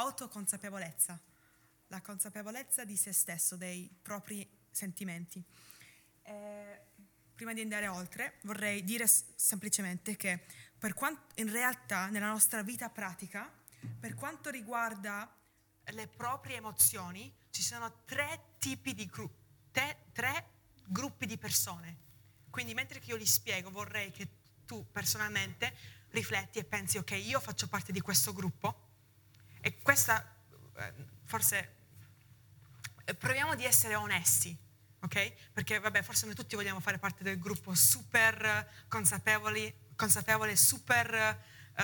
autoconsapevolezza, la consapevolezza di se stesso, dei propri sentimenti. Prima di andare oltre, vorrei dire semplicemente che in realtà nella nostra vita pratica, per quanto riguarda le proprie emozioni, ci sono tre tipi di tre gruppi di persone. Quindi mentre che io li spiego, vorrei che tu personalmente rifletti e pensi, ok, io faccio parte di questo gruppo e questa, forse, proviamo di essere onesti, ok? Perché, vabbè, forse noi tutti vogliamo fare parte del gruppo super consapevole, super,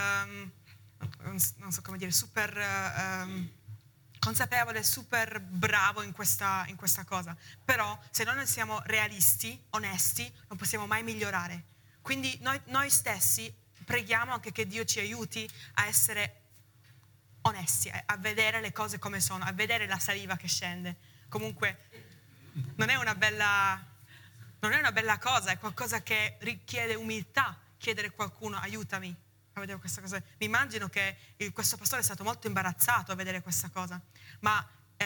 non so come dire, super consapevole, super bravo in questa cosa. Però se noi non siamo realisti, onesti, non possiamo mai migliorare. Quindi noi stessi preghiamo anche che Dio ci aiuti a essere onesti, a vedere le cose come sono, a vedere la saliva che scende. Comunque non è una bella cosa, è qualcosa che richiede umiltà, chiedere a qualcuno aiutami a vedere questa cosa. Mi immagino che questo pastore è stato molto imbarazzato a vedere questa cosa, ma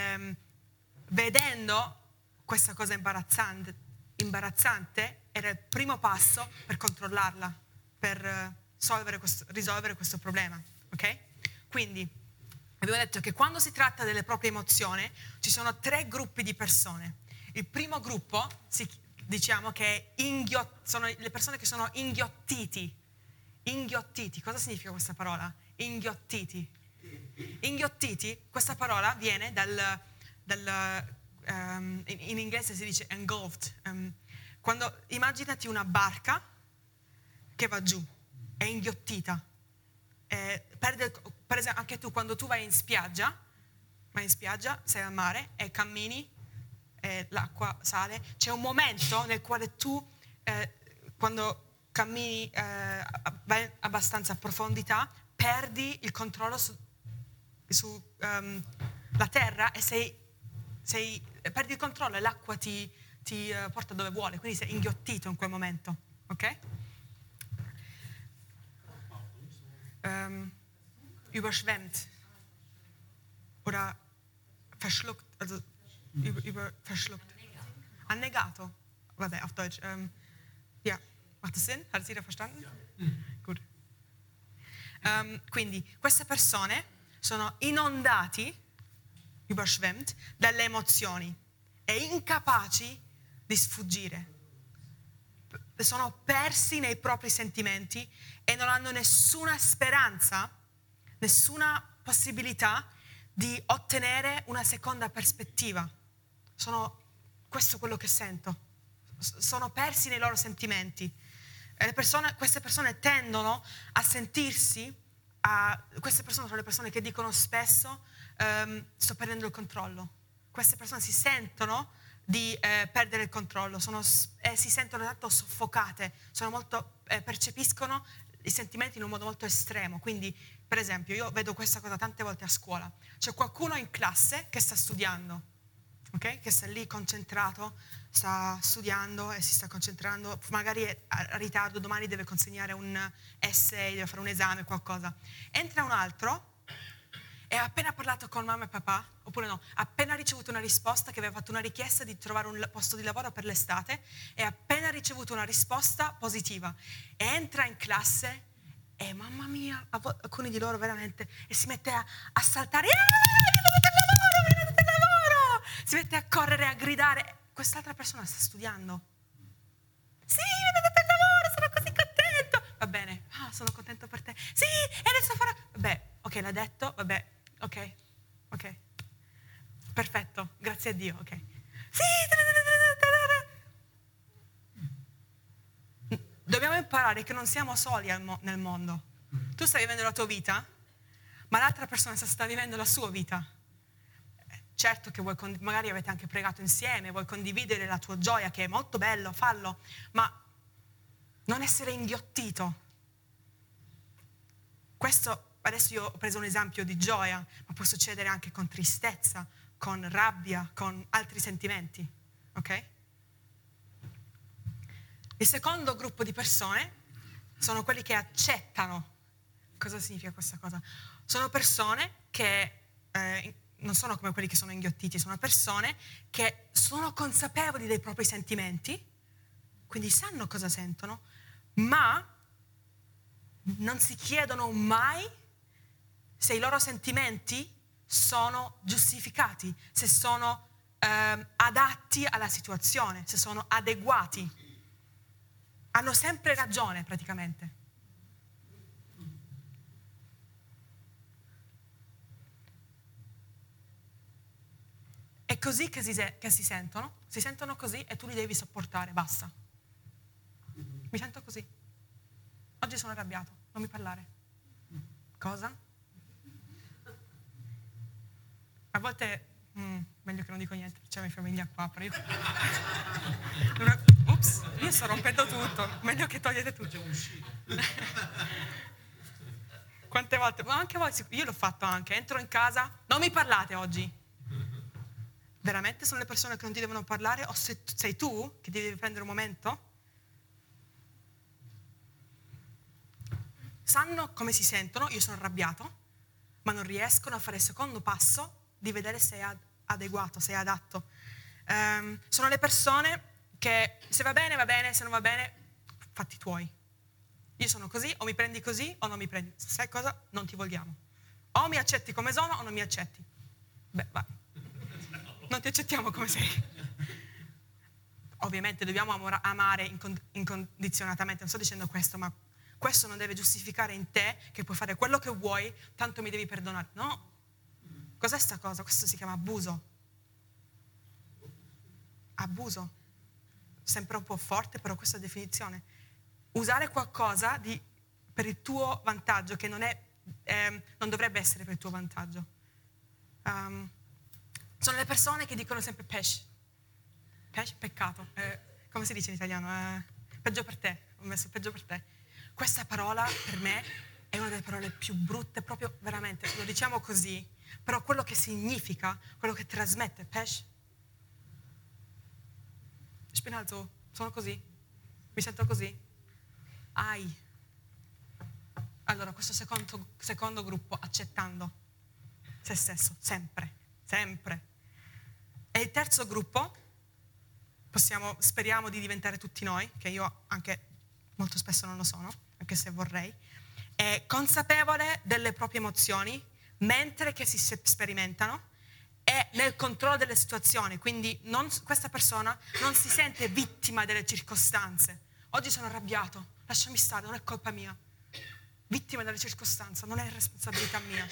vedendo questa cosa imbarazzante era il primo passo per controllarla, per risolvere questo problema, ok? Quindi abbiamo detto che quando si tratta delle proprie emozioni ci sono tre gruppi di persone. Il primo gruppo, diciamo che sono le persone che sono inghiottiti. Inghiottiti, cosa significa questa parola? Inghiottiti. Inghiottiti, questa parola viene in inglese si dice engulfed. Quando immaginati una barca che va giù, è inghiottita. Per esempio, anche tu, quando tu vai in spiaggia, sei al mare e cammini, l'acqua sale, c'è un momento nel quale tu, quando cammini vai abbastanza a profondità, perdi il controllo sulla terra e perdi il controllo e l'acqua ti porta dove vuole, quindi sei inghiottito in quel momento, ok? Überschwemmt oder verschluckt, also verschluckt. Annegato. Vabbè, auf Deutsch. Ja, macht das Sinn? Hat es jeder verstanden? Ja. Gut. Quindi queste persone sono inondati, überschwemmt, dalle emozioni e incapaci di sfuggire. Sono persi nei propri sentimenti e non hanno nessuna speranza, nessuna possibilità di ottenere una seconda prospettiva. Questo è quello che sento. Sono persi nei loro sentimenti. Queste persone tendono a sentirsi, queste persone sono le persone che dicono spesso sto perdendo il controllo. Queste persone si sentono di perdere il controllo, si sentono tanto soffocate, percepiscono i sentimenti in un modo molto estremo. Quindi, per esempio, io vedo questa cosa tante volte a scuola. C'è qualcuno in classe che sta studiando, ok? Che sta lì concentrato, sta studiando e si sta concentrando, magari è a ritardo, domani deve consegnare un essay, deve fare un esame, qualcosa. Entra un altro e ha appena parlato con mamma e papà, oppure no, ha appena ricevuto una risposta che aveva fatto una richiesta di trovare un posto di lavoro per l'estate e ha appena ricevuto una risposta positiva. E entra in classe e mamma mia, alcuni di loro veramente, e si mette a saltare, mi date il lavoro! Si mette a correre, a gridare. Quest'altra persona sta studiando. Sì, mi date il lavoro, sono così contento. Va bene, sono contento per te. Sì, e adesso farò... Vabbè, ok, l'ha detto, vabbè, ok. Perfetto, grazie a Dio, ok. Sì, dobbiamo imparare che non siamo soli nel mondo. Tu stai vivendo la tua vita, ma l'altra persona sta vivendo la sua vita. Certo che magari avete anche pregato insieme, vuoi condividere la tua gioia, che è molto bello, fallo, ma non essere inghiottito. Questo, adesso io ho preso un esempio di gioia, ma può succedere anche con tristezza, con rabbia, con altri sentimenti, ok? Il secondo gruppo di persone sono quelli che accettano. Cosa significa questa cosa? Sono persone che non sono come quelli che sono inghiottiti, sono persone che sono consapevoli dei propri sentimenti, quindi sanno cosa sentono, ma non si chiedono mai se i loro sentimenti sono giustificati, se sono adatti alla situazione, se sono adeguati. Hanno sempre ragione praticamente. È così che si sentono così e tu li devi sopportare, basta. Mi sento così. Oggi sono arrabbiato, non mi parlare. Cosa? A volte, meglio che non dico niente, c'è mia famiglia qua, però Ups, io sto rompendo tutto, meglio che togliete tutto. Quante volte, ma anche voi, io l'ho fatto anche, entro in casa, non mi parlate oggi. Veramente sono le persone che non ti devono parlare o sei tu che devi prendere un momento? Sanno come si sentono, io sono arrabbiato, ma non riescono a fare il secondo passo di vedere se è adeguato, se è adatto. Sono le persone che se va bene, se non va bene, fatti tuoi. Io sono così, o mi prendi così o non mi prendi. Sai cosa? Non ti vogliamo. O mi accetti come sono o non mi accetti. Beh, vai. Non ti accettiamo come sei. Ovviamente dobbiamo amare incondizionatamente, non sto dicendo questo, ma questo non deve giustificare in te che puoi fare quello che vuoi, tanto mi devi perdonare. No. Cos'è sta cosa? Questo si chiama abuso. Abuso. Sempre un po' forte, però questa è la definizione. Usare qualcosa per il tuo vantaggio, che non dovrebbe essere per il tuo vantaggio. Sono le persone che dicono sempre pesce. Pesce, peccato. Come si dice in italiano? Peggio per te. Ho messo peggio per te. Questa parola per me è una delle parole più brutte, proprio veramente, lo diciamo così, però quello che significa, quello che trasmette, pesce. Spinalzo, sono così, mi sento così. Ai. Allora, questo secondo gruppo, accettando se stesso, sempre. E il terzo gruppo, speriamo di diventare tutti noi, che io anche molto spesso non lo sono, anche se vorrei, è consapevole delle proprie emozioni mentre che si sperimentano e nel controllo delle situazioni, quindi questa persona non si sente vittima delle circostanze. Oggi sono arrabbiato, lasciami stare, non è colpa mia. Vittima delle circostanze, non è responsabilità mia.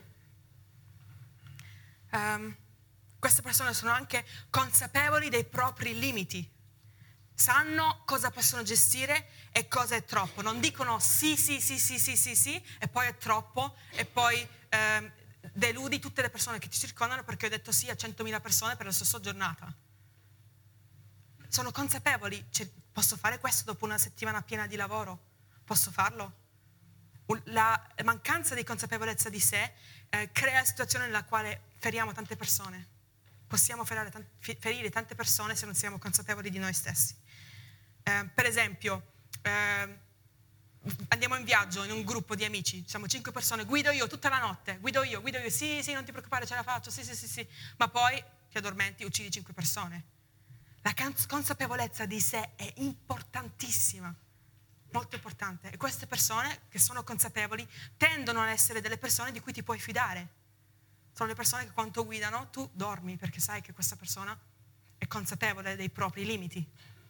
Queste persone sono anche consapevoli dei propri limiti. Sanno cosa possono gestire e cosa è troppo. Non dicono sì, e poi è troppo, e poi deludi tutte le persone che ti circondano perché ho detto sì a 100.000 persone per la stessa giornata. Sono consapevoli, posso fare questo dopo una settimana piena di lavoro? Posso farlo? La mancanza di consapevolezza di sé crea situazioni nella quale feriamo tante persone. Possiamo ferire tante persone se non siamo consapevoli di noi stessi. Per esempio, andiamo in viaggio in un gruppo di amici, siamo 5 persone, guido io tutta la notte, guido io, sì, non ti preoccupare, ce la faccio, sì, ma poi ti addormenti, uccidi 5 persone. La consapevolezza di sé è importantissima, molto importante, e queste persone che sono consapevoli tendono ad essere delle persone di cui ti puoi fidare. Sono le persone che quando guidano tu dormi perché sai che questa persona è consapevole dei propri limiti.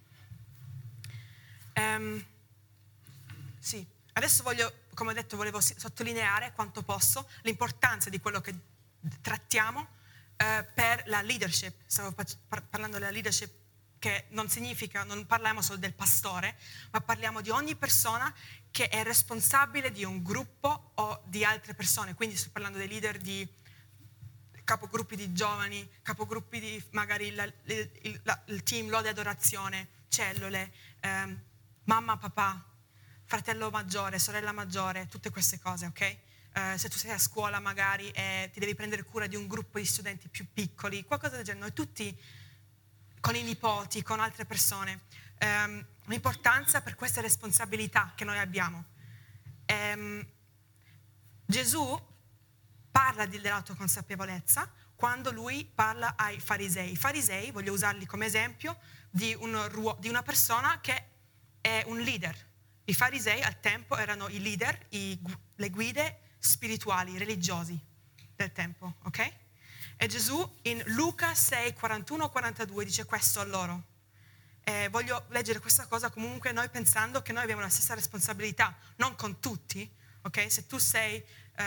Sì, adesso come ho detto, volevo sottolineare quanto posso l'importanza di quello che trattiamo per la leadership. Stavo parlando della leadership, che non parliamo solo del pastore, ma parliamo di ogni persona che è responsabile di un gruppo o di altre persone. Quindi sto parlando dei leader di capogruppi di giovani, capogruppi di magari il team lode adorazione, cellule, mamma, papà, fratello maggiore, sorella maggiore, tutte queste cose, ok? Se tu sei a scuola magari e ti devi prendere cura di un gruppo di studenti più piccoli, qualcosa del genere, noi tutti con i nipoti, con altre persone, l'importanza per queste responsabilità che noi abbiamo. Gesù parla dell'autoconsapevolezza quando lui parla ai farisei. I farisei, voglio usarli come esempio, di una persona che è un leader. I farisei al tempo erano i leader, le guide spirituali, religiosi del tempo, ok? E Gesù in Luca 6, 41-42 dice questo a loro. Voglio leggere questa cosa comunque noi pensando che noi abbiamo la stessa responsabilità, non con tutti, ok? Se tu sei,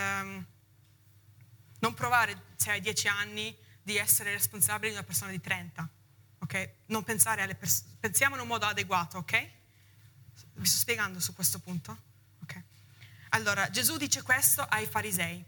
non provare se hai 10 anni di essere responsabile di una persona di 30, ok? Non pensare alle persone, pensiamo in un modo adeguato, ok? Vi sto spiegando su questo punto? Ok. Allora, Gesù dice questo ai farisei.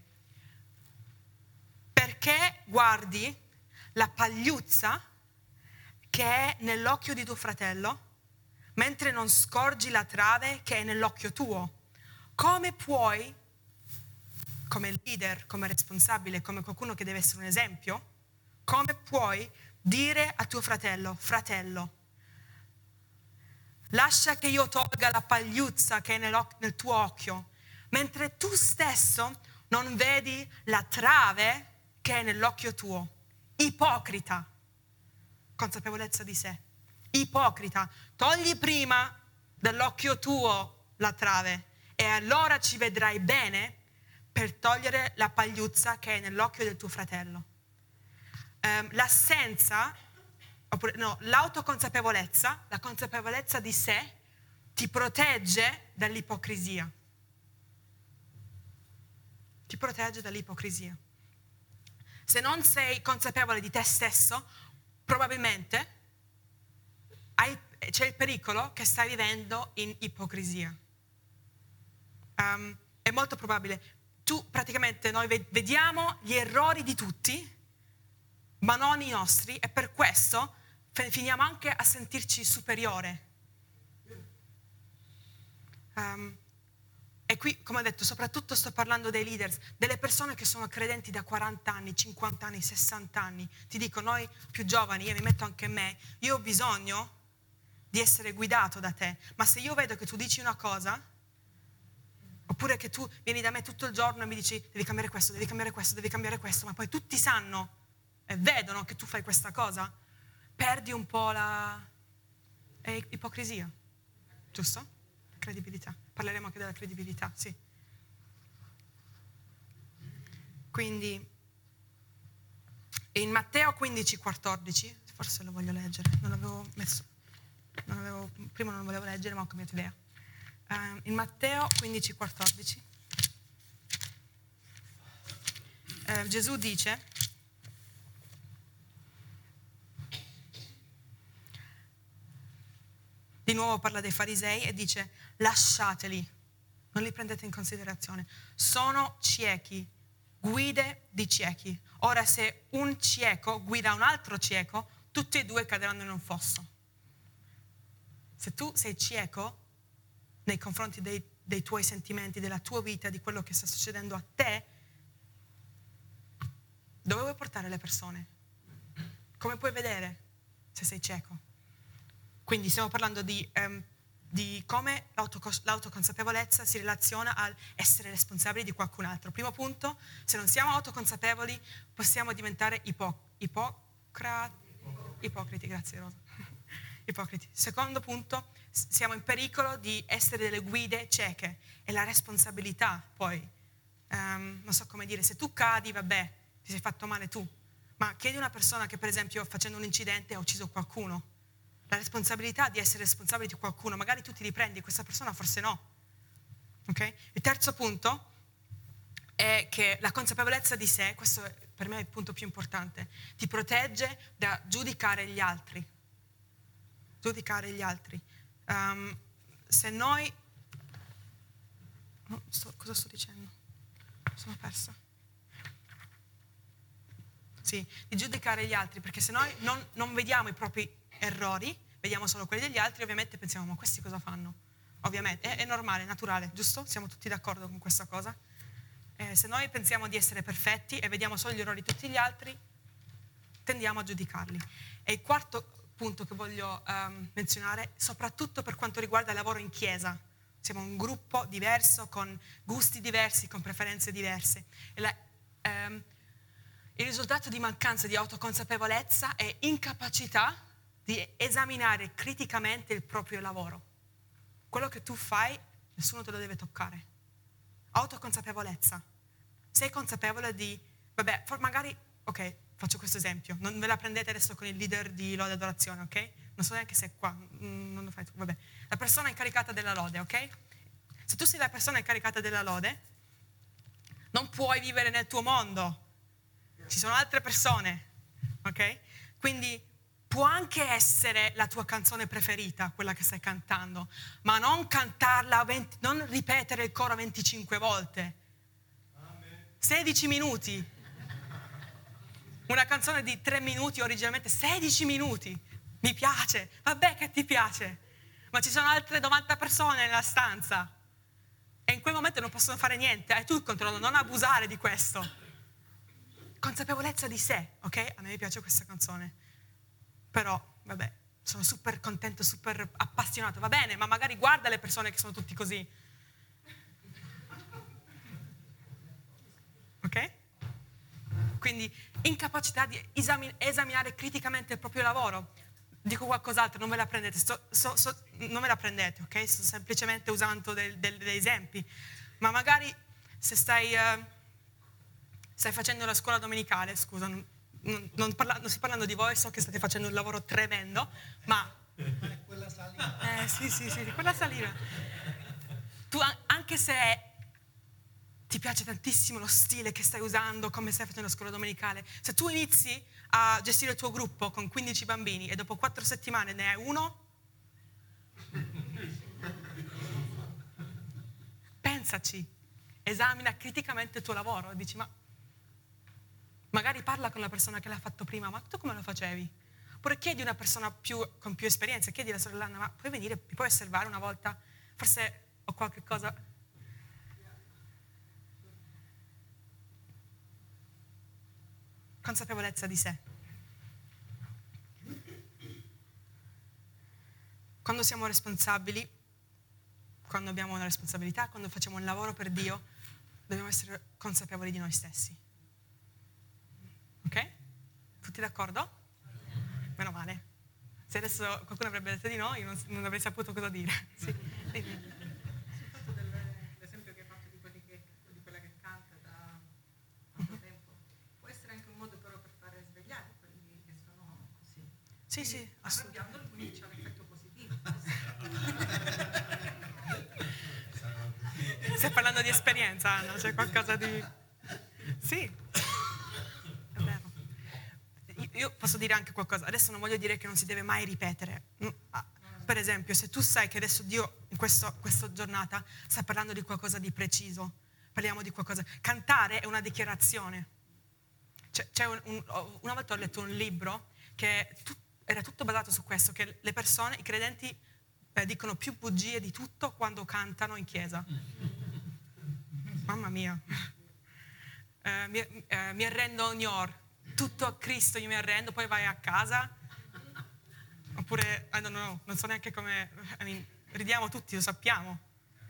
Perché guardi la pagliuzza che è nell'occhio di tuo fratello, mentre non scorgi la trave che è nell'occhio tuo? Come puoi, come leader, come responsabile, come qualcuno che deve essere un esempio, come puoi dire a tuo fratello, fratello, lascia che io tolga la pagliuzza che è nel tuo occhio, mentre tu stesso non vedi la trave che è nell'occhio tuo? Ipocrita. Consapevolezza di sé. Ipocrita. Togli prima dall'occhio tuo la trave e allora ci vedrai bene per togliere la pagliuzza che è nell'occhio del tuo fratello. L'autoconsapevolezza, la consapevolezza di sé, ti protegge dall'ipocrisia. Ti protegge dall'ipocrisia. Se non sei consapevole di te stesso, probabilmente c'è il pericolo che stai vivendo in ipocrisia. È molto probabile. Praticamente noi vediamo gli errori di tutti, ma non i nostri, e per questo finiamo anche a sentirci superiore. E qui, come ho detto, soprattutto sto parlando dei leaders, delle persone che sono credenti da 40 anni, 50 anni, 60 anni. Ti dico, noi più giovani, io mi metto anche me, io ho bisogno di essere guidato da te. Ma se io vedo che tu dici una cosa, oppure che tu vieni da me tutto il giorno e mi dici devi cambiare questo, devi cambiare questo, devi cambiare questo, ma poi tutti sanno e vedono che tu fai questa cosa, perdi un po' la ipocrisia, giusto? Credibilità. Parleremo anche della credibilità, sì. Quindi in Matteo 15,14, forse lo voglio leggere, prima non volevo leggere ma ho cambiato idea. In Matteo 15,14 Gesù dice: di nuovo parla dei farisei e dice: lasciateli, non li prendete in considerazione, sono ciechi, guide di ciechi. Ora se un cieco guida un altro cieco, tutti e due cadranno in un fosso. Se tu sei cieco nei confronti dei tuoi sentimenti, della tua vita, di quello che sta succedendo a te, dove vuoi portare le persone? Come puoi vedere se sei cieco? Quindi stiamo parlando di come l'autoconsapevolezza si relaziona al essere responsabili di qualcun altro. Primo punto, se non siamo autoconsapevoli possiamo diventare ipocriti, grazie Rosa. Ipocriti. Secondo punto, siamo in pericolo di essere delle guide cieche e la responsabilità poi, non so come dire, se tu cadi vabbè, ti sei fatto male tu, ma chiedi a una persona che per esempio facendo un incidente ha ucciso qualcuno, la responsabilità di essere responsabili di qualcuno, magari tu ti riprendi, questa persona forse no. Okay? Il terzo punto è che la consapevolezza di sé, questo per me è il punto più importante, ti protegge da giudicare gli altri. Giudicare gli altri. Se noi... cosa sto dicendo? Sono persa. Sì, di giudicare gli altri, perché se noi non vediamo i propri errori, vediamo solo quelli degli altri, ovviamente pensiamo, ma questi cosa fanno? Ovviamente, è normale, è naturale, giusto? Siamo tutti d'accordo con questa cosa? Se noi pensiamo di essere perfetti e vediamo solo gli errori di tutti gli altri, tendiamo a giudicarli. E il quarto punto che voglio menzionare, soprattutto per quanto riguarda il lavoro in chiesa. Siamo un gruppo diverso, con gusti diversi, con preferenze diverse. il risultato di mancanza di autoconsapevolezza è incapacità di esaminare criticamente il proprio lavoro. Quello che tu fai, nessuno te lo deve toccare. Autoconsapevolezza. Sei consapevole di, vabbè, magari, ok, faccio questo esempio, non ve la prendete adesso con il leader di lode e adorazione, ok? Non so neanche se è qua, non lo fai tu, vabbè. La persona incaricata della lode, ok? Se tu sei la persona incaricata della lode, non puoi vivere nel tuo mondo. Ci sono altre persone, ok? Quindi può anche essere la tua canzone preferita, quella che stai cantando, ma non cantarla, non ripetere il coro 25 volte. 16 minuti. Una canzone di 3 minuti, originalmente 16 minuti. Mi piace, vabbè che ti piace, ma ci sono altre 90 persone nella stanza e in quel momento non possono fare niente. Hai tu il controllo, non abusare di questo. Consapevolezza di sé, ok? A me piace questa canzone, però, vabbè, sono super contento, super appassionato, va bene, ma magari guarda le persone che sono tutti così. Ok? Quindi incapacità di esaminare criticamente il proprio lavoro. Dico qualcos'altro, non ve la prendete, non me la prendete, ok? Sto semplicemente usando degli esempi. Ma magari se stai facendo la scuola domenicale, scusa, non sto parlando di voi, so che state facendo un lavoro tremendo, ma... quella salina. Sì, quella salina. Tu, anche se ti piace tantissimo lo stile che stai usando, come stai facendo la scuola domenicale, se tu inizi a gestire il tuo gruppo con 15 bambini e dopo 4 settimane ne hai uno, pensaci, esamina criticamente il tuo lavoro e dici, ma magari parla con la persona che l'ha fatto prima, ma tu come lo facevi? Oppure chiedi a una persona con più esperienza, chiedi alla sorella Anna, ma puoi venire, mi puoi osservare una volta? Forse ho qualche cosa... Consapevolezza di sé. Quando siamo responsabili, quando abbiamo una responsabilità, quando facciamo un lavoro per Dio, dobbiamo essere consapevoli di noi stessi. Ok? Tutti d'accordo? Meno male. Se adesso qualcuno avrebbe detto di no, io non avrei saputo cosa dire. Sì. Sul fatto dell'esempio che hai fatto di quella che canta da tanto tempo, può essere anche un modo però per fare svegliare quelli che sono così. Sì, assolutamente. Arrabbiandoli, quindi c'è un effetto positivo. Stai parlando di esperienza, Anna? C'è qualcosa di... Sì, è vero. Io posso dire anche qualcosa. Adesso non voglio dire che non si deve mai ripetere. Per esempio, se tu sai che adesso Dio in questa giornata sta parlando di qualcosa di preciso, parliamo di qualcosa... Cantare è una dichiarazione. Una volta ho letto un libro che era tutto basato su questo, che le persone, i credenti, dicono più bugie di tutto quando cantano in chiesa. Mamma mia. Mi arrendo ogni ora. Tutto a Cristo io mi arrendo, poi vai a casa. Oppure, I don't know, non so neanche come... ridiamo tutti, lo sappiamo.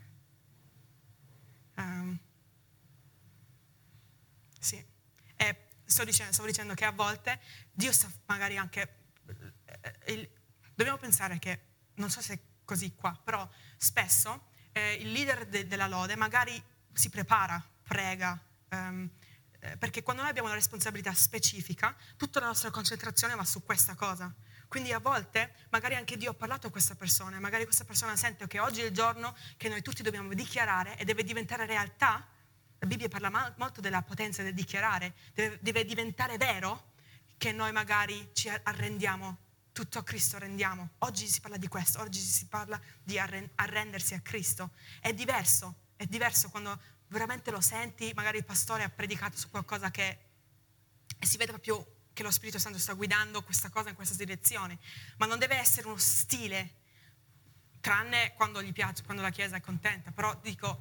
Sì. Stavo dicendo che a volte Dio sta magari anche... dobbiamo pensare che, non so se è così qua, però spesso il leader della lode magari si prepara, prega, perché quando noi abbiamo una responsabilità specifica, tutta la nostra concentrazione va su questa cosa. Quindi a volte magari anche Dio ha parlato a questa persona, magari questa persona sente che oggi è il giorno che noi tutti dobbiamo dichiarare e deve diventare realtà. La Bibbia parla molto della potenza del dichiarare, deve diventare vero che noi magari ci arrendiamo, tutto a Cristo rendiamo. Oggi si parla di questo, oggi si parla di arrendersi a Cristo. È diverso quando veramente lo senti, magari il pastore ha predicato su qualcosa e si vede proprio che lo Spirito Santo sta guidando questa cosa in questa direzione, ma non deve essere uno stile, tranne quando gli piace, quando la Chiesa è contenta. Però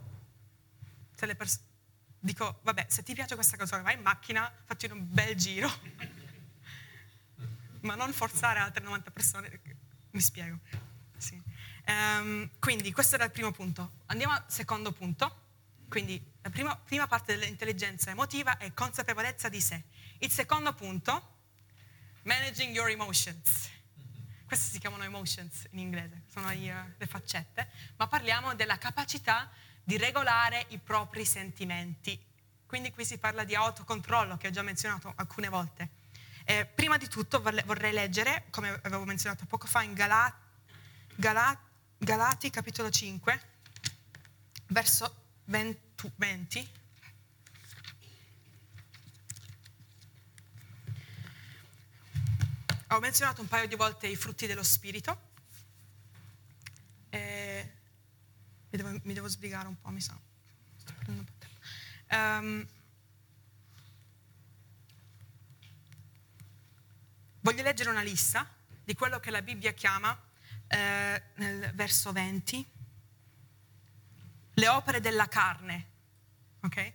dico, vabbè, se ti piace questa canzone, vai in macchina, fatti un bel giro, ma non forzare altre 90 persone. Mi spiego. Sì. Quindi questo era il primo punto. Andiamo al secondo punto. Quindi la prima parte dell'intelligenza emotiva è consapevolezza di sé. Il secondo punto, managing your emotions. Queste si chiamano emotions in inglese, sono le faccette, ma parliamo della capacità di regolare i propri sentimenti. Quindi qui si parla di autocontrollo, che ho già menzionato alcune volte. Prima di tutto vorrei leggere, come avevo menzionato poco fa, in Galati capitolo 5, verso 20. Ho menzionato un paio di volte i frutti dello spirito. Mi devo sbrigare un po', mi sa. Sto prendendo un po' di tempo. Voglio leggere una lista di quello che la Bibbia chiama, nel verso 20, le opere della carne. Ok?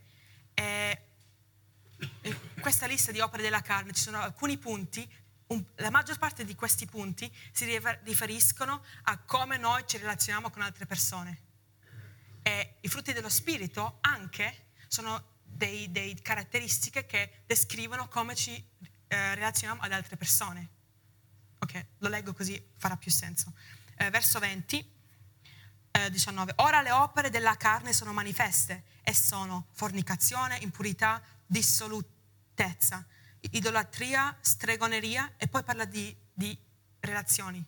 In questa lista di opere della carne ci sono alcuni punti. La maggior parte di questi punti si riferiscono a come noi ci relazioniamo con altre persone. E i frutti dello spirito anche sono dei caratteristiche che descrivono come ci relazioniamo ad altre persone. Ok, lo leggo così farà più senso. Verso 20, 19. Ora le opere della carne sono manifeste e sono fornicazione, impurità, dissolutezza, idolatria, stregoneria, e poi parla di relazioni,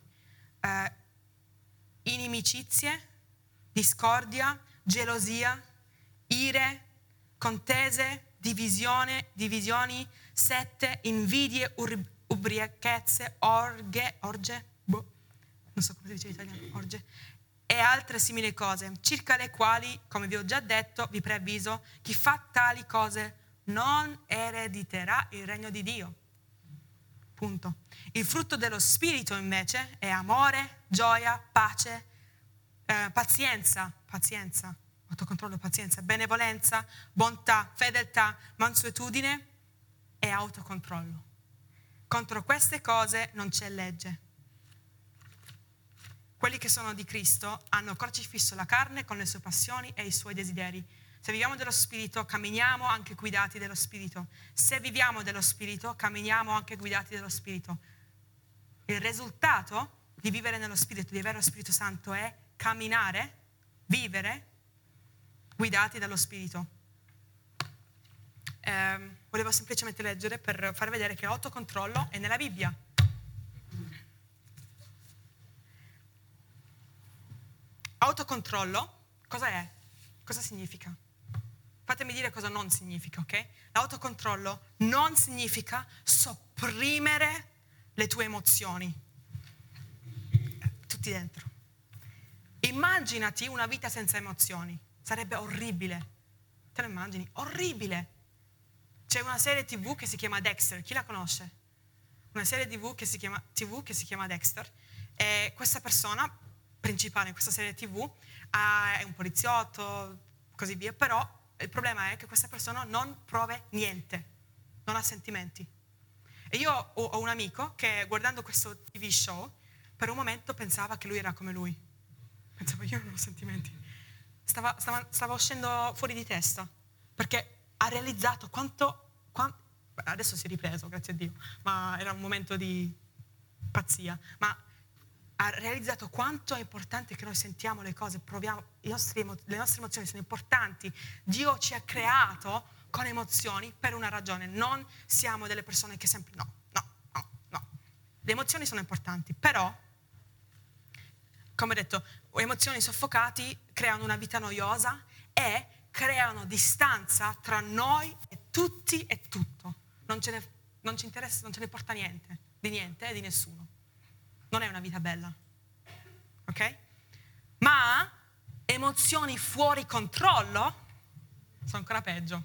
inimicizie, discordia, gelosia, ire, contese, divisioni, sette, invidie, ubriachezze, orge, non so come si dice in italiano, orge, e altre simili cose, circa le quali, come vi ho già detto, vi preavviso, chi fa tali cose non erediterà il regno di Dio. Punto. Il frutto dello spirito invece è amore, gioia, pace, pazienza, autocontrollo, pazienza, benevolenza, bontà, fedeltà, mansuetudine e autocontrollo. Contro queste cose non c'è legge. Quelli che sono di Cristo hanno crocifisso la carne con le sue passioni e i suoi desideri. Se viviamo dello Spirito, camminiamo anche guidati dello Spirito. Se viviamo dello Spirito, camminiamo anche guidati dello Spirito. Il risultato di vivere nello Spirito, di avere lo Spirito Santo, è camminare, vivere, guidati dallo Spirito. Volevo semplicemente leggere per far vedere che l'autocontrollo è nella Bibbia. Autocontrollo, cosa è? Cosa significa? Fatemi dire cosa non significa, ok? L'autocontrollo non significa sopprimere le tue emozioni. Tutti dentro. Immaginati una vita senza emozioni. Sarebbe orribile. Te lo immagini? Orribile. C'è una serie TV che si chiama Dexter. Chi la conosce? Una serie TV che si chiama Dexter. E questa persona principale in questa serie TV è un poliziotto, così via, però il problema è che questa persona non prova niente, non ha sentimenti. E io ho un amico che, guardando questo TV show, per un momento pensava che lui era come lui. Pensava, io non ho sentimenti. Stava uscendo fuori di testa, perché ha realizzato quanto adesso si è ripreso, grazie a Dio, ma era un momento di pazzia, ma ha realizzato quanto è importante che noi sentiamo le cose, proviamo, le nostre emozioni sono importanti. Dio ci ha creato con emozioni per una ragione, non siamo delle persone che sempre no. Le emozioni sono importanti, però, come ho detto, emozioni soffocate creano una vita noiosa e creano distanza tra noi e tutti e tutto. Non ci interessa, non ce ne importa niente e di nessuno. Non è una vita bella, ok? Ma emozioni fuori controllo sono ancora peggio.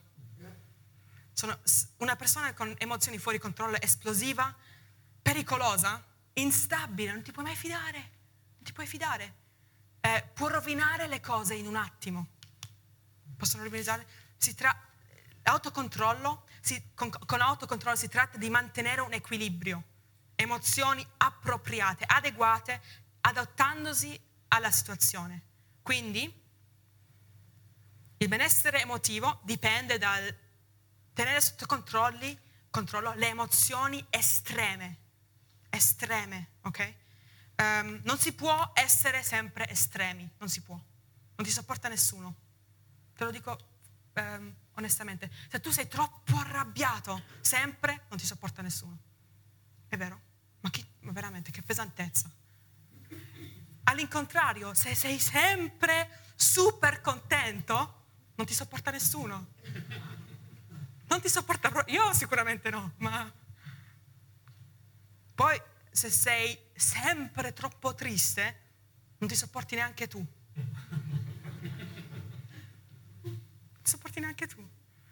Una persona con emozioni fuori controllo, esplosiva, pericolosa, instabile, non ti puoi mai fidare. Può rovinare le cose in un attimo. Possono rovinare. L'autocontrollo, con autocontrollo si tratta di mantenere un equilibrio. Emozioni appropriate, adeguate, adattandosi alla situazione. Quindi Il benessere emotivo dipende dal tenere sotto controllo le emozioni estreme, ok? Non si può essere sempre estremi, non si può. Non ti sopporta nessuno. Te lo dico onestamente. Se tu sei troppo arrabbiato sempre, non ti sopporta nessuno. È vero? Ma veramente, che pesantezza. All'incontrario, se sei sempre super contento, non ti sopporta nessuno. Non ti sopporta, io sicuramente no, ma poi se sei sempre troppo triste, non ti sopporti neanche tu. Non ti sopporti neanche tu.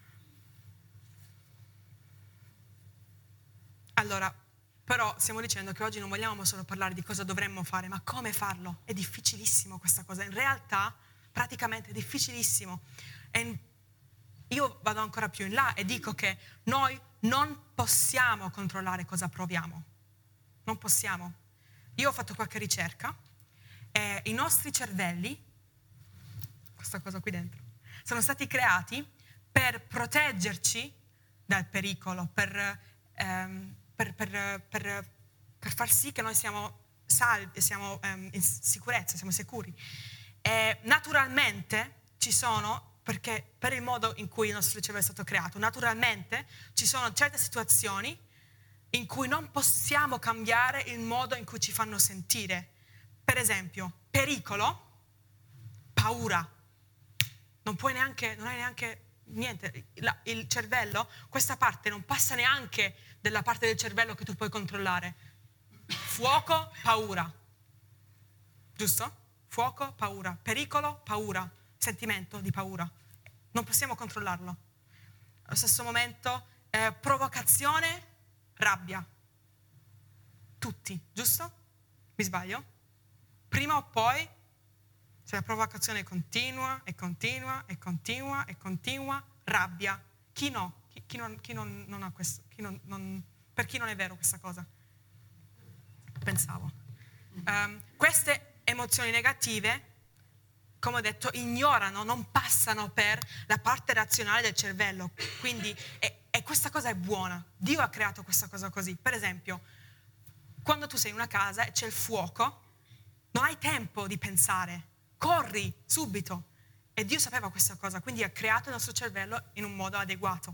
Allora, però stiamo dicendo che oggi non vogliamo solo parlare di cosa dovremmo fare, ma come farlo. È difficilissimo questa cosa. In realtà, praticamente è difficilissimo. E io vado ancora più in là e dico che noi non possiamo controllare cosa proviamo. Non possiamo. Io ho fatto qualche ricerca e i nostri cervelli, questa cosa qui dentro, sono stati creati per proteggerci dal pericolo, per far sì che noi siamo salvi, siamo in sicurezza, siamo sicuri. E naturalmente ci sono, perché per il modo in cui il nostro cervello è stato creato, naturalmente ci sono certe situazioni in cui non possiamo cambiare il modo in cui ci fanno sentire. Per esempio, pericolo, paura. Non hai neanche niente. Il cervello, questa parte non passa neanche della parte del cervello che tu puoi controllare. Fuoco, paura. Giusto? Fuoco, paura. Pericolo, paura. Sentimento di paura. Non possiamo controllarlo. Allo stesso momento, provocazione, rabbia. Tutti, giusto? Mi sbaglio? Prima o poi, se la provocazione continua, rabbia. Chi no? Chi non ha questo? Per chi non è vero questa cosa? Pensavo. Queste emozioni negative, come ho detto, ignorano, non passano per la parte razionale del cervello. Quindi, e questa cosa è buona. Dio ha creato questa cosa così. Per esempio, quando tu sei in una casa e c'è il fuoco, non hai tempo di pensare. Corri subito. E Dio sapeva questa cosa, quindi ha creato il nostro cervello in un modo adeguato.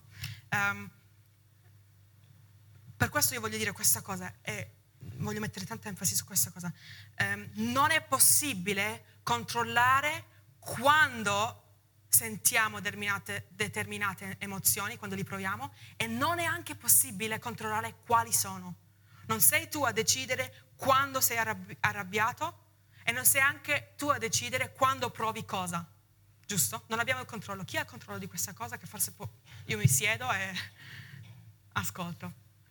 Per questo io voglio dire questa cosa e voglio mettere tanta enfasi su questa cosa. Non è possibile controllare quando sentiamo determinate emozioni, quando li proviamo, e non è anche possibile controllare quali sono. Non sei tu a decidere quando sei arrabbiato e non sei anche tu a decidere quando provi cosa. Giusto? Non abbiamo il controllo. Chi ha il controllo di questa cosa? Che forse io mi siedo e ascolto.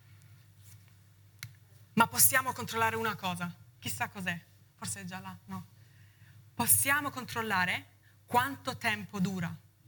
Ma possiamo controllare una cosa. Chissà cos'è. Forse è già là, no? Possiamo controllare quanto tempo dura.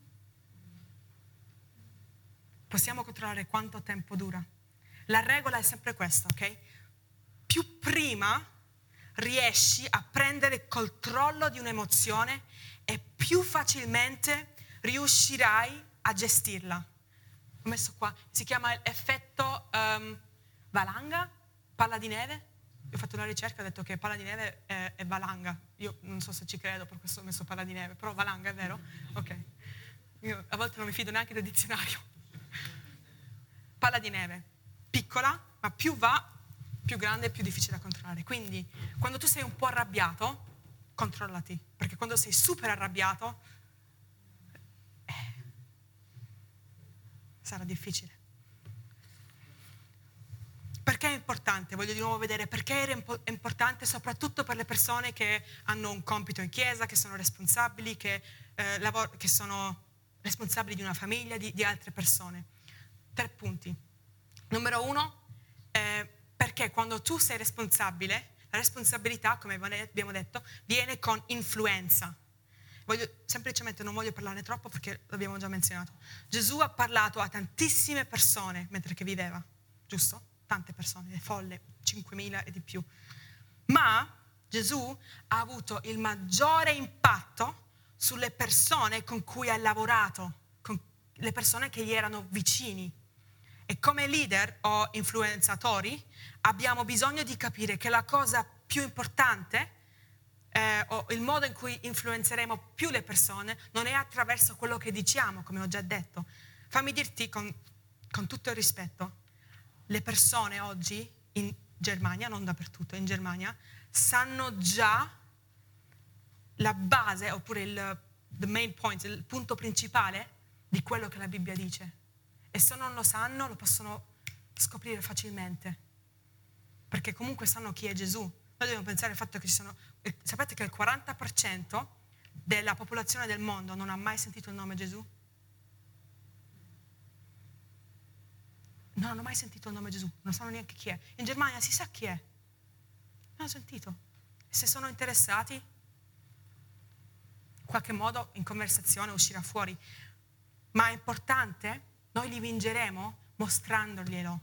Possiamo controllare quanto tempo dura. La regola è sempre questa, ok? Più prima riesci a prendere il controllo di un'emozione e più facilmente riuscirai a gestirla. Ho messo qua, si chiama effetto valanga, palla di neve. Io ho fatto una ricerca e ho detto che palla di neve è valanga. Io non so se ci credo, per questo ho messo palla di neve, però valanga è vero? Ok. Io a volte non mi fido neanche del dizionario. Palla di neve, piccola, ma più va, più grande e più difficile da controllare. Quindi, quando tu sei un po' arrabbiato, controllati, perché quando sei super arrabbiato sarà difficile. Perché è importante? Voglio di nuovo vedere perché è importante soprattutto per le persone che hanno un compito in chiesa, che sono responsabili, che sono responsabili di una famiglia, di altre persone. 3 punti. Numero 1, perché quando tu sei responsabile, la responsabilità, come abbiamo detto, viene con influenza. Semplicemente non voglio parlarne troppo perché l'abbiamo già menzionato. Gesù ha parlato a tantissime persone mentre che viveva, giusto? Tante persone, folle, 5.000 e di più. Ma Gesù ha avuto il maggiore impatto sulle persone con cui hai lavorato, con le persone che gli erano vicini. E come leader o influenzatori abbiamo bisogno di capire che la cosa più importante o il modo in cui influenzeremo più le persone non è attraverso quello che diciamo, come ho già detto. Fammi dirti con tutto il rispetto, le persone oggi in Germania, non dappertutto, in Germania, sanno già la base, oppure the main point, il punto principale di quello che la Bibbia dice. E se non lo sanno, lo possono scoprire facilmente. Perché comunque sanno chi è Gesù. Noi dobbiamo pensare al fatto che sapete che il 40% della popolazione del mondo non ha mai sentito il nome Gesù? Non hanno mai sentito il nome Gesù, non sanno neanche chi è. In Germania si sa chi è. Non ho sentito. Se sono interessati, in qualche modo in conversazione uscirà fuori. Ma è importante, noi li vinceremo mostrandoglielo.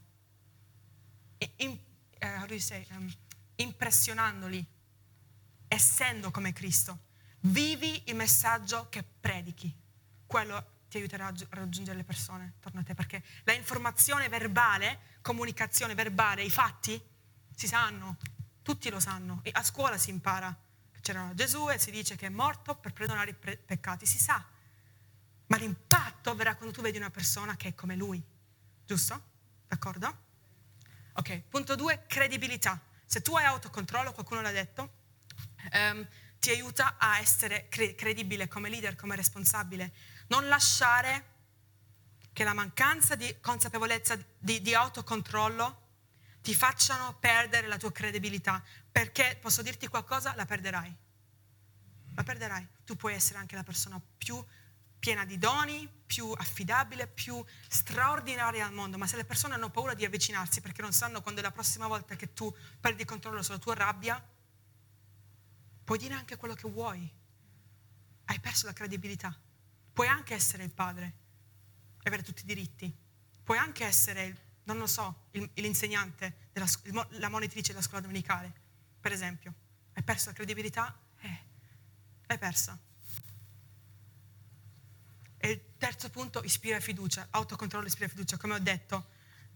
Impressionandoli, essendo come Cristo. Vivi il messaggio che predichi. Quello ti aiuterà a raggiungere le persone attorno a te, perché la informazione verbale, comunicazione verbale, i fatti si sanno, tutti lo sanno. E a scuola si impara che c'era Gesù e si dice che è morto per perdonare i peccati, si sa. Ma l'impatto verrà quando tu vedi una persona che è come lui, giusto? D'accordo? Ok, punto 2, credibilità. Se tu hai autocontrollo, qualcuno l'ha detto, ti aiuta a essere credibile come leader, come responsabile. Non lasciare che la mancanza di consapevolezza, di autocontrollo, ti facciano perdere la tua credibilità. Perché, posso dirti qualcosa, la perderai. La perderai. Tu puoi essere anche la persona più piena di doni, più affidabile, più straordinaria al mondo, ma se le persone hanno paura di avvicinarsi perché non sanno quando è la prossima volta che tu perdi il controllo sulla tua rabbia, puoi dire anche quello che vuoi. Hai perso la credibilità. Puoi anche essere il padre e avere tutti i diritti. Puoi anche essere, non lo so, l'insegnante, la monitrice della scuola domenicale, per esempio. Hai perso la credibilità? L'hai persa. E il terzo punto, ispira fiducia, autocontrollo, ispira fiducia. Come ho detto,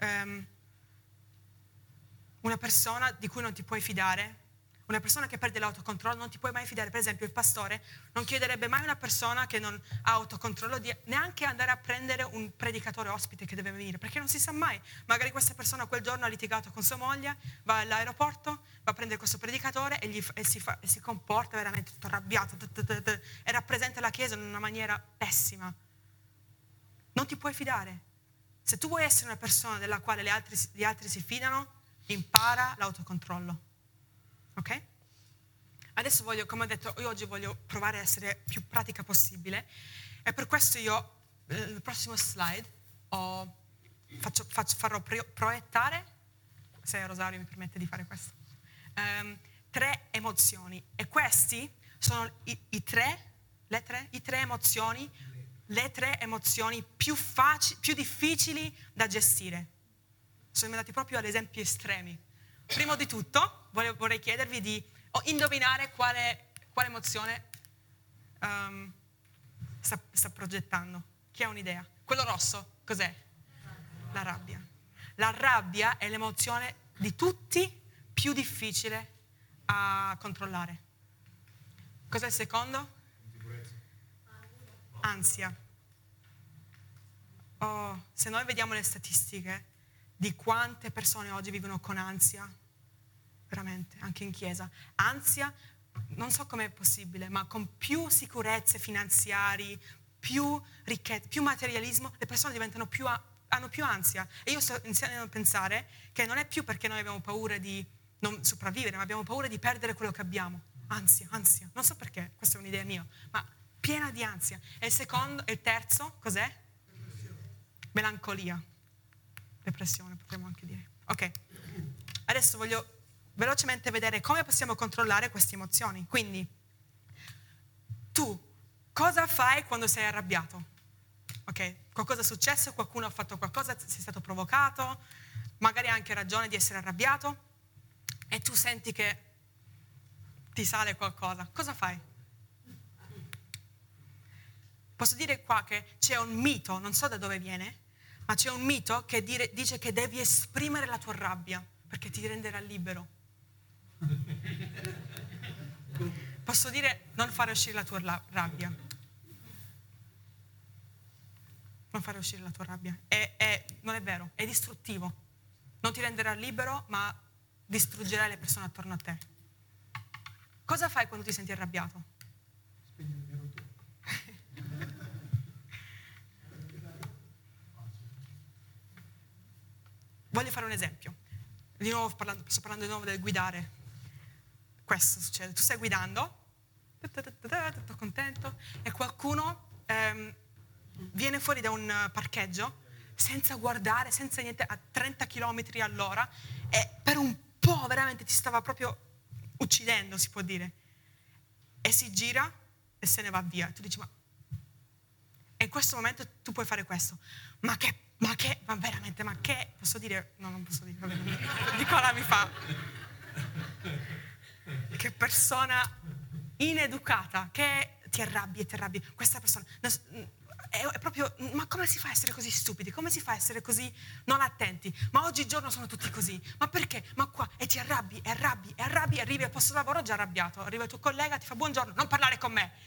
una persona di cui non ti puoi fidare, una persona che perde l'autocontrollo non ti puoi mai fidare. Per esempio il pastore non chiederebbe mai a una persona che non ha autocontrollo di neanche andare a prendere un predicatore ospite che deve venire, perché non si sa mai. Magari questa persona quel giorno ha litigato con sua moglie, va all'aeroporto, va a prendere questo predicatore e si comporta veramente tutto arrabbiato e rappresenta la Chiesa in una maniera pessima. Non ti puoi fidare. Se tu vuoi essere una persona della quale gli altri si fidano, impara l'autocontrollo. Ok? Adesso come ho detto, io oggi voglio provare a essere più pratica possibile e per questo io, nel prossimo slide, farò proiettare, se Rosario mi permette di fare questo, 3 emozioni. E questi sono le tre emozioni più difficili da gestire. Sono andati proprio ad esempi estremi. Prima di tutto vorrei chiedervi di indovinare quale emozione sta progettando. Chi ha un'idea? Quello rosso, cos'è? La rabbia. La rabbia è l'emozione di tutti più difficile a controllare. Cos'è il secondo? Ansia. Se noi vediamo le statistiche di quante persone oggi vivono con ansia, veramente, anche in chiesa, ansia, non so com'è possibile, ma con più sicurezze finanziarie, più ricchezza, più materialismo, le persone hanno più ansia. E io sto iniziando a pensare che non è più perché noi abbiamo paura di non sopravvivere, ma abbiamo paura di perdere quello che abbiamo. Ansia. Non so perché, questa è un'idea mia, ma piena di ansia. E il terzo, cos'è? Melancolia. Depressione, potremmo anche dire. Ok, adesso voglio velocemente vedere come possiamo controllare queste emozioni. Quindi, tu cosa fai quando sei arrabbiato? Ok, qualcosa è successo, qualcuno ha fatto qualcosa, sei stato provocato, magari hai anche ragione di essere arrabbiato e tu senti che ti sale qualcosa. Cosa fai? Posso dire qua che c'è un mito, non so da dove viene, ma c'è un mito che dice che devi esprimere la tua rabbia perché ti renderà libero. Posso dire non fare uscire la tua rabbia. Non fare uscire la tua rabbia. Non è vero, è distruttivo. Non ti renderà libero, ma distruggerai le persone attorno a te. Cosa fai quando ti senti arrabbiato? Spegni il mio rotore. Voglio fare un esempio. Di nuovo sto parlando di nuovo del guidare. Questo succede. Tu stai guidando, tutto contento, e qualcuno viene fuori da un parcheggio senza guardare, senza niente, a 30 km all'ora, e per un po' veramente ti stava proprio uccidendo, si può dire. E si gira e se ne va via. Tu dici, ma... E in questo momento tu puoi fare questo. Ma veramente, ma che... Posso dire? No, non posso dire. Di cosa mi fa? Che persona ineducata, che ti arrabbi. Questa persona è proprio, ma come si fa a essere così stupidi? Come si fa a essere così non attenti? Ma oggigiorno sono tutti così. Ma perché? Ma qua, e ti arrabbi, arrivi al posto di lavoro già arrabbiato, arriva il tuo collega, ti fa buongiorno, non parlare con me.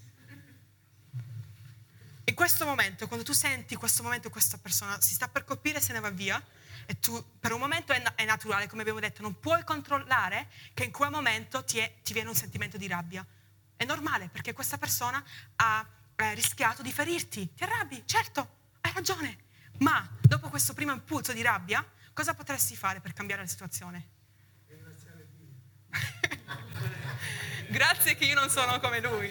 In questo momento, quando tu senti questo momento, questa persona si sta per colpire e se ne va via, e tu per un momento è naturale, come abbiamo detto, non puoi controllare che in quel momento ti viene un sentimento di rabbia. È normale, perché questa persona ha rischiato di ferirti. Ti arrabbi, certo, hai ragione. Ma dopo questo primo impulso di rabbia, cosa potresti fare per cambiare la situazione? Ringraziare Dio. Grazie che io non sono come lui.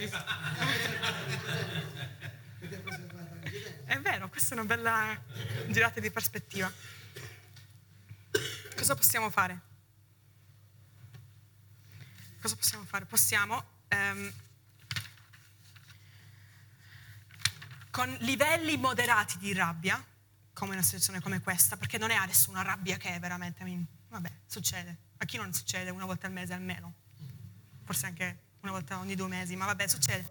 È vero, questa è una bella girata di prospettiva. Cosa possiamo fare? Possiamo con livelli moderati di rabbia, come una situazione come questa, perché non è adesso una rabbia che è veramente, vabbè, succede. A chi non succede una volta al mese almeno? Forse anche una volta ogni 2 mesi, ma vabbè, succede.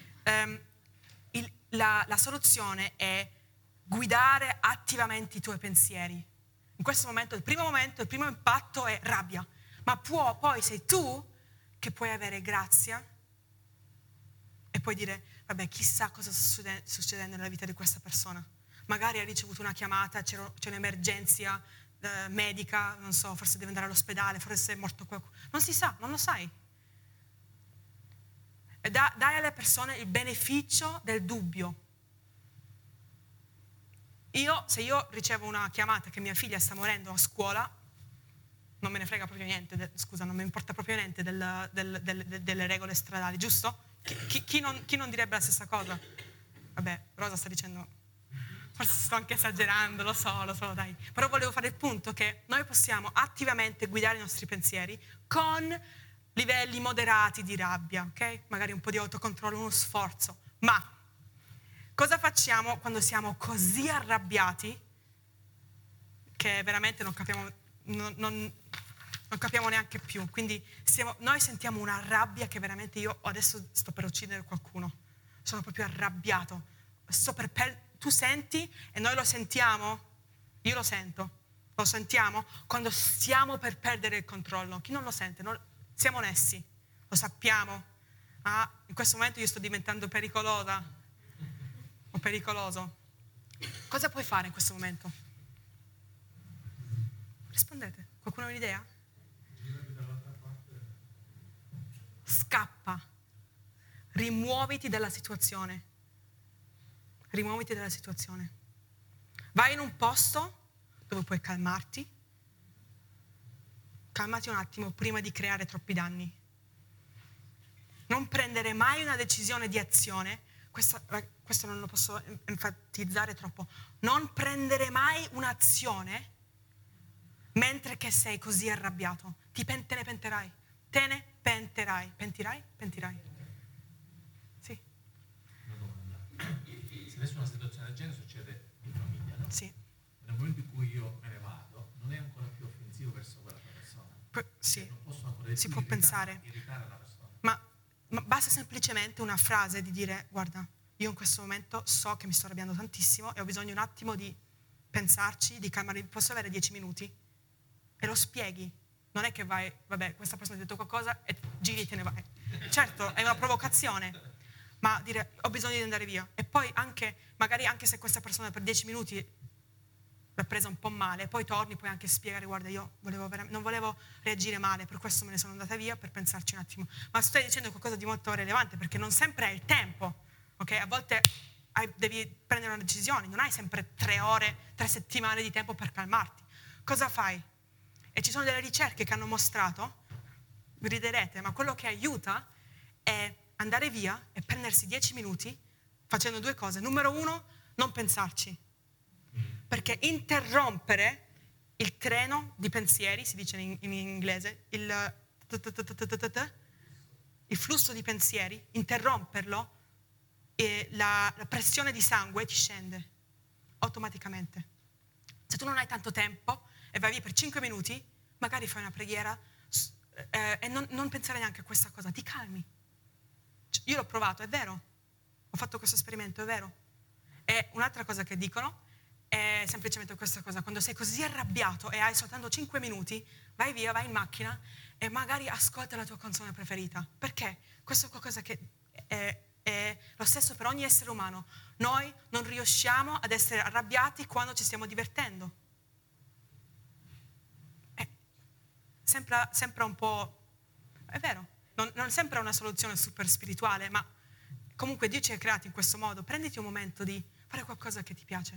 La soluzione è guidare attivamente i tuoi pensieri. In questo momento, il primo impatto è rabbia, ma poi sei tu che puoi avere grazia e puoi dire, vabbè, chissà cosa sta succedendo nella vita di questa persona. Magari ha ricevuto una chiamata, c'è un'emergenza medica, non so, forse deve andare all'ospedale, forse è morto qualcuno. Non si sa, non lo sai. E dai alle persone il beneficio del dubbio. Se io ricevo una chiamata che mia figlia sta morendo a scuola, non me ne frega proprio niente, non mi importa proprio niente delle regole stradali, giusto? Chi non direbbe la stessa cosa? Vabbè, Rosa sta dicendo, forse sto anche esagerando, lo so, dai. Però volevo fare il punto che noi possiamo attivamente guidare i nostri pensieri con livelli moderati di rabbia, ok? Magari un po' di autocontrollo, uno sforzo. Ma cosa facciamo quando siamo così arrabbiati che veramente non capiamo neanche più? Quindi noi sentiamo una rabbia che veramente io adesso sto per uccidere qualcuno. Sono proprio arrabbiato. Tu senti e noi lo sentiamo? Io lo sento. Lo sentiamo quando stiamo per perdere il controllo. Chi non lo sente? Siamo onesti, lo sappiamo. In questo momento io sto diventando pericolosa o pericoloso. Cosa puoi fare in questo momento? Rispondete. Qualcuno ha un'idea? Scappa. Rimuoviti dalla situazione. Vai in un posto dove puoi calmarti. Calmati un attimo prima di creare troppi danni. Non prendere mai una decisione di azione. Questo non lo posso enfatizzare troppo. Non prendere mai un'azione mentre che sei così arrabbiato. Te ne penterai. Pentirai? Sì. Una domanda. Se adesso una situazione del genere succede in famiglia, no? Sì. Nel momento in cui io me ne vado, non è ancora più offensivo verso quella persona. Sì. Non posso ancora Si può pensare. irritare la persona. Ma basta semplicemente una frase di dire, guarda, io in questo momento so che mi sto arrabbiando tantissimo e ho bisogno un attimo di pensarci, di calmarmi, posso avere 10 minuti? E lo spieghi. Non è che vai, vabbè, questa persona ti ha detto qualcosa e giri e te ne vai. Certo, è una provocazione, ma dire ho bisogno di andare via. E poi anche, magari anche se questa persona per 10 minuti l'ha presa un po' male, poi torni, puoi anche spiegare, guarda, io non volevo reagire male, per questo me ne sono andata via, per pensarci un attimo. Ma stai dicendo qualcosa di molto rilevante, perché non sempre hai il tempo, ok? A volte devi prendere una decisione, non hai sempre 3 ore, 3 settimane di tempo per calmarti. Cosa fai? E ci sono delle ricerche che hanno mostrato, riderete, ma quello che aiuta è andare via e prendersi 10 minuti facendo 2 cose. Numero 1, non pensarci. Perché interrompere il treno di pensieri, si dice in inglese, il flusso di pensieri, interromperlo, e la pressione di sangue ti scende automaticamente. Se tu non hai tanto tempo e vai via per 5 minuti, magari fai una preghiera e non pensare neanche a questa cosa, ti calmi. Io l'ho provato, è vero, ho fatto questo esperimento, è vero. E un'altra cosa che dicono è semplicemente questa cosa: quando sei così arrabbiato e hai soltanto 5 minuti, vai via, vai in macchina e magari ascolta la tua canzone preferita. Perché? Questo è qualcosa che è lo stesso per ogni essere umano. Noi non riusciamo ad essere arrabbiati quando ci stiamo divertendo. Sembra un po'... è vero, non sembra una soluzione super spirituale, ma comunque Dio ci ha creati in questo modo. Prenditi un momento di fare qualcosa che ti piace.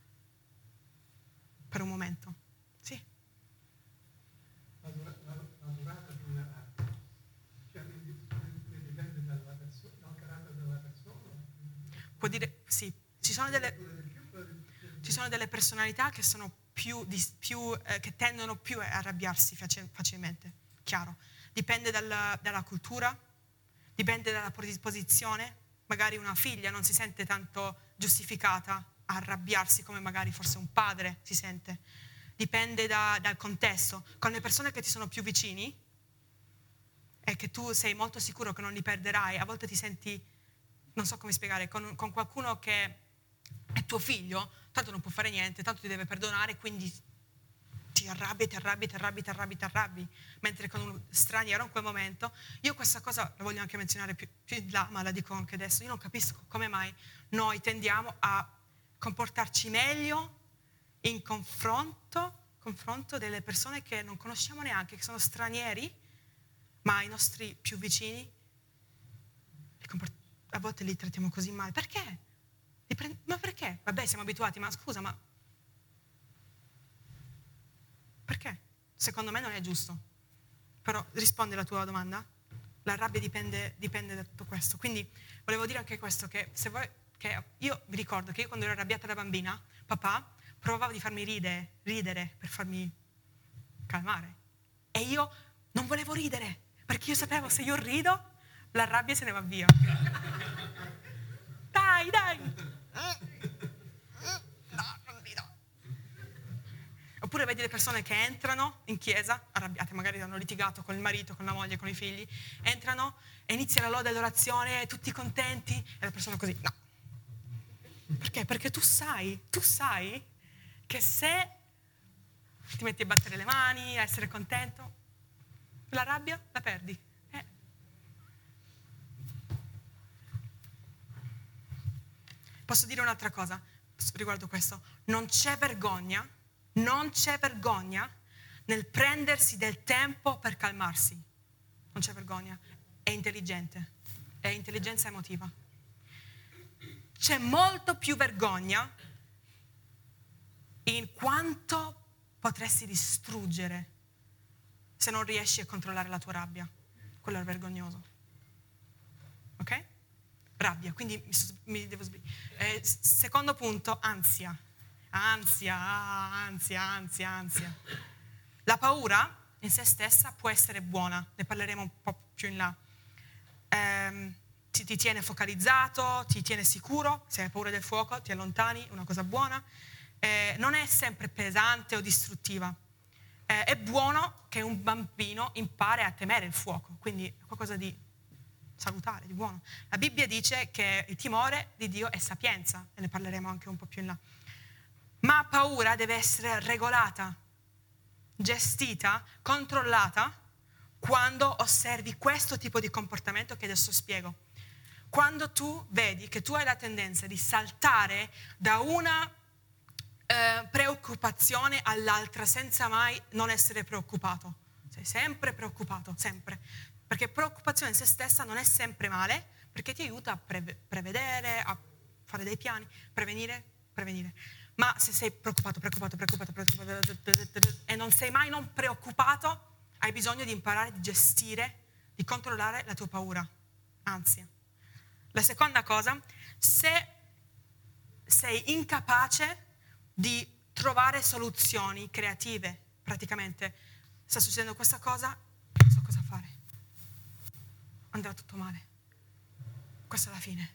Per un momento, sì. La durata di una rabbia, cioè dipende dal carattere della persona. Può dire, sì, ci sono delle personalità che sono che tendono più a arrabbiarsi facilmente, chiaro. Dipende dalla cultura, dipende dalla posizione. Magari una figlia non si sente tanto giustificata a arrabbiarsi come magari forse un padre si sente. Dipende dal contesto. Con le persone che ti sono più vicini e che tu sei molto sicuro che non li perderai, a volte ti senti, non so come spiegare, con qualcuno che è tuo figlio, tanto non può fare niente, tanto ti deve perdonare, quindi ti arrabbi, mentre con un straniero in quel momento, io questa cosa la voglio anche menzionare più in là, ma la dico anche adesso, io non capisco come mai noi tendiamo a comportarci meglio in confronto delle persone che non conosciamo neanche, che sono stranieri, ma i nostri più vicini, a volte li trattiamo così male. Perché? Ma perché? Vabbè, siamo abituati, ma scusa, ma perché? Secondo me non è giusto. Però rispondi alla tua domanda. La rabbia dipende da tutto questo. Quindi volevo dire anche questo, che se voi, che io vi ricordo che io quando ero arrabbiata da bambina, papà provava di farmi ridere per farmi calmare. E io non volevo ridere, perché io sapevo se io rido, la rabbia se ne va via. Dai! No, non rido. Oppure vedi le persone che entrano in chiesa, arrabbiate, magari hanno litigato con il marito, con la moglie, con i figli, entrano e inizia la lode e l'adorazione, tutti contenti, e la persona così, no. Perché? Perché tu sai che se ti metti a battere le mani, a essere contento, la rabbia la perdi. Posso dire un'altra cosa riguardo questo? Non c'è vergogna nel prendersi del tempo per calmarsi. Non c'è vergogna. È intelligente. È intelligenza emotiva. C'è molto più vergogna in quanto potresti distruggere se non riesci a controllare la tua rabbia. Quello è vergognoso. Ok? Rabbia, quindi mi devo sbrigare. Secondo punto, ansia. La paura in se stessa può essere buona, ne parleremo un po' più in là. Ti tiene focalizzato, ti tiene sicuro, se hai paura del fuoco ti allontani, è una cosa buona. Non è sempre pesante o distruttiva. È buono che un bambino impari a temere il fuoco, quindi è qualcosa di salutare, di buono. La Bibbia dice che il timore di Dio è sapienza, e ne parleremo anche un po' più in là. Ma paura deve essere regolata, gestita, controllata quando osservi questo tipo di comportamento che adesso spiego. Quando tu vedi che tu hai la tendenza di saltare da una preoccupazione all'altra senza mai non essere preoccupato. Sei sempre preoccupato, sempre. Perché preoccupazione in se stessa non è sempre male, perché ti aiuta a prevedere, a fare dei piani, prevenire. Ma se sei preoccupato e non sei mai non preoccupato, hai bisogno di imparare, di gestire, di controllare la tua paura, ansia. La seconda cosa, se sei incapace di trovare soluzioni creative, praticamente sta succedendo questa cosa, non so cosa fare, andrà tutto male, questa è la fine.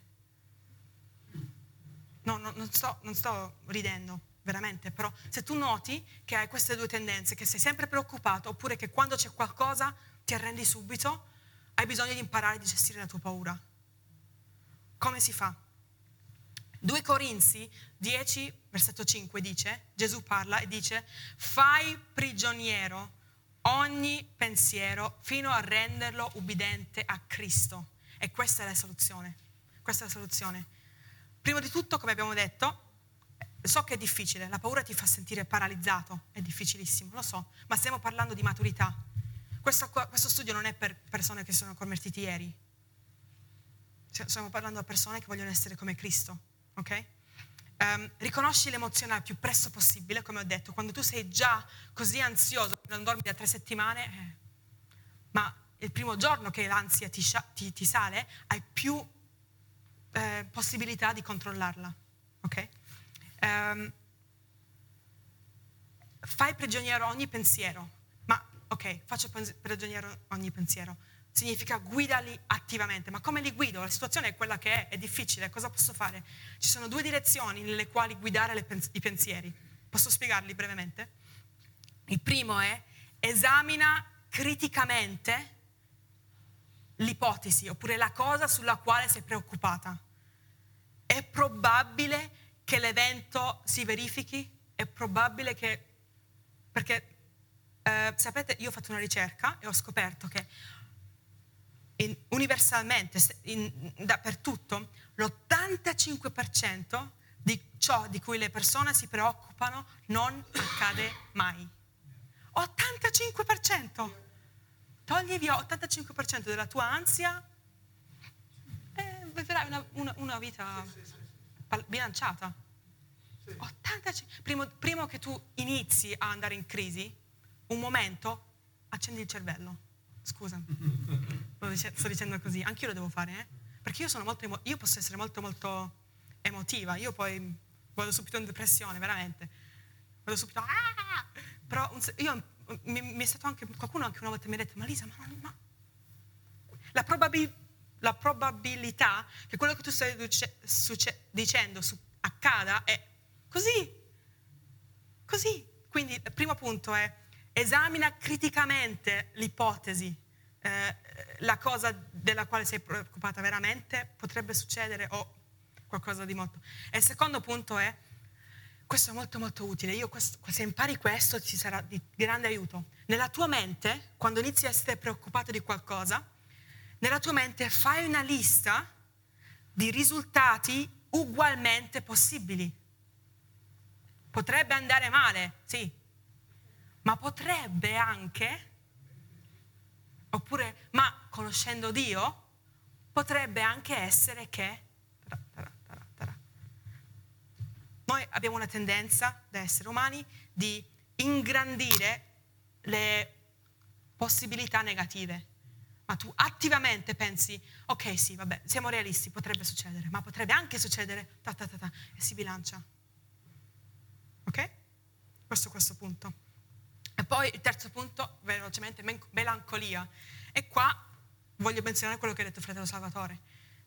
No, non sto ridendo, veramente, però se tu noti che hai queste due tendenze, che sei sempre preoccupato, oppure che quando c'è qualcosa ti arrendi subito, hai bisogno di imparare a gestire la tua paura. Come si fa? 2 Corinzi 10, versetto 5 dice, Gesù parla e dice: fai prigioniero ogni pensiero fino a renderlo ubbidiente a Cristo. E questa è la soluzione. Prima di tutto, come abbiamo detto, so che è difficile, la paura ti fa sentire paralizzato, è difficilissimo, lo so, ma stiamo parlando di maturità. Questo studio non è per persone che sono convertiti ieri. Stiamo parlando a persone che vogliono essere come Cristo, ok? Riconosci l'emozione al più presto possibile, come ho detto. Quando tu sei già così ansioso, non dormi da 3 settimane, ma il primo giorno che l'ansia ti sale, hai più possibilità di controllarla, ok? Fai prigioniero ogni pensiero, ma ok, faccio prigioniero ogni pensiero. Significa guidali attivamente. Ma come li guido? La situazione è quella che è difficile, cosa posso fare? Ci sono 2 direzioni nelle quali guidare i pensieri. Posso spiegarli brevemente? Il primo è: esamina criticamente l'ipotesi, oppure la cosa sulla quale sei preoccupata. È probabile che l'evento si verifichi? È probabile che... Perché, sapete, io ho fatto una ricerca e ho scoperto che universalmente, dappertutto, l'85% di ciò di cui le persone si preoccupano non accade mai. 85%! Togli via 85% della tua ansia e vivrai una vita bilanciata. 85. Prima che tu inizi a andare in crisi, un momento, accendi il cervello. Scusa, sto dicendo così, anch'io lo devo fare, perché io posso essere molto molto emotiva, io poi vado subito in depressione, veramente, vado subito, però mi è stato anche, qualcuno anche una volta mi ha detto: ma Lisa, ma la probabilità che quello che tu stai dicendo accada è così, quindi il primo punto è: esamina criticamente l'ipotesi, la cosa della quale sei preoccupata veramente potrebbe succedere o qualcosa di molto. E il secondo punto è, questo è molto molto utile, se impari questo ti sarà di grande aiuto. Nella tua mente, quando inizi a essere preoccupato di qualcosa, nella tua mente fai una lista di risultati ugualmente possibili. Potrebbe andare male, sì, ma potrebbe anche, oppure, ma conoscendo Dio, potrebbe anche essere che... Noi abbiamo una tendenza, da esseri umani, di ingrandire le possibilità negative. Ma tu attivamente pensi: ok, sì, vabbè, siamo realisti, potrebbe succedere, ma potrebbe anche succedere, e si bilancia. Ok? Questo punto. E poi il terzo punto, velocemente, melancolia. E qua voglio menzionare quello che ha detto fratello Salvatore.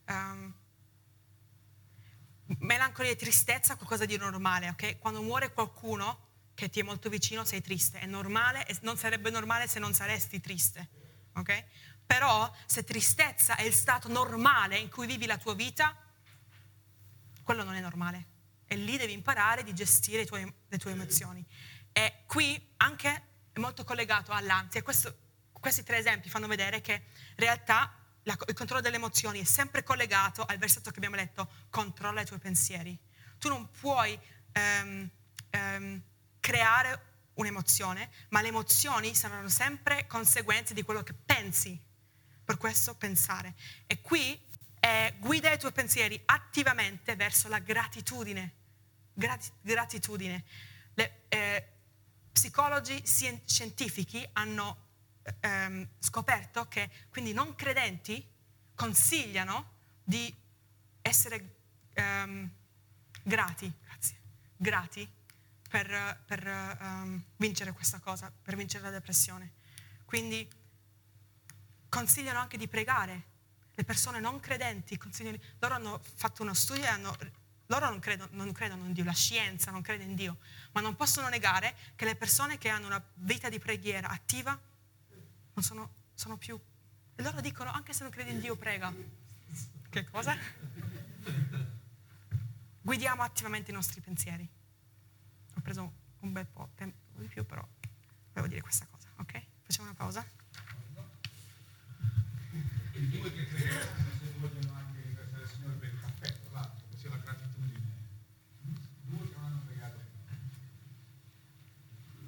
Melancolia e tristezza è qualcosa di normale, ok? Quando muore qualcuno che ti è molto vicino sei triste, è normale, e non sarebbe normale se non saresti triste, ok? Però se tristezza è il stato normale in cui vivi la tua vita, quello non è normale. E lì devi imparare di gestire le tue emozioni. E qui anche è molto collegato all'ansia. Questi 3 esempi fanno vedere che in realtà il controllo delle emozioni è sempre collegato al versetto che abbiamo letto: controlla i tuoi pensieri. Tu non puoi creare un'emozione, ma le emozioni saranno sempre conseguenze di quello che pensi. Per questo pensare. E qui guida i tuoi pensieri attivamente verso la gratitudine. Gratitudine. Psicologi scientifici hanno scoperto che quindi non credenti consigliano di essere grati per vincere questa cosa, per vincere la depressione. Quindi consigliano anche di pregare. Le persone non credenti loro hanno fatto uno studio e loro non credono in Dio, la scienza non crede in Dio, ma non possono negare che le persone che hanno una vita di preghiera attiva non sono più. E loro dicono: anche se non credi in Dio, prega. Che cosa? Guidiamo attivamente i nostri pensieri. Ho preso un bel po' tempo di più, però volevo dire questa cosa, ok? Facciamo una pausa. I due che credono, se vogliono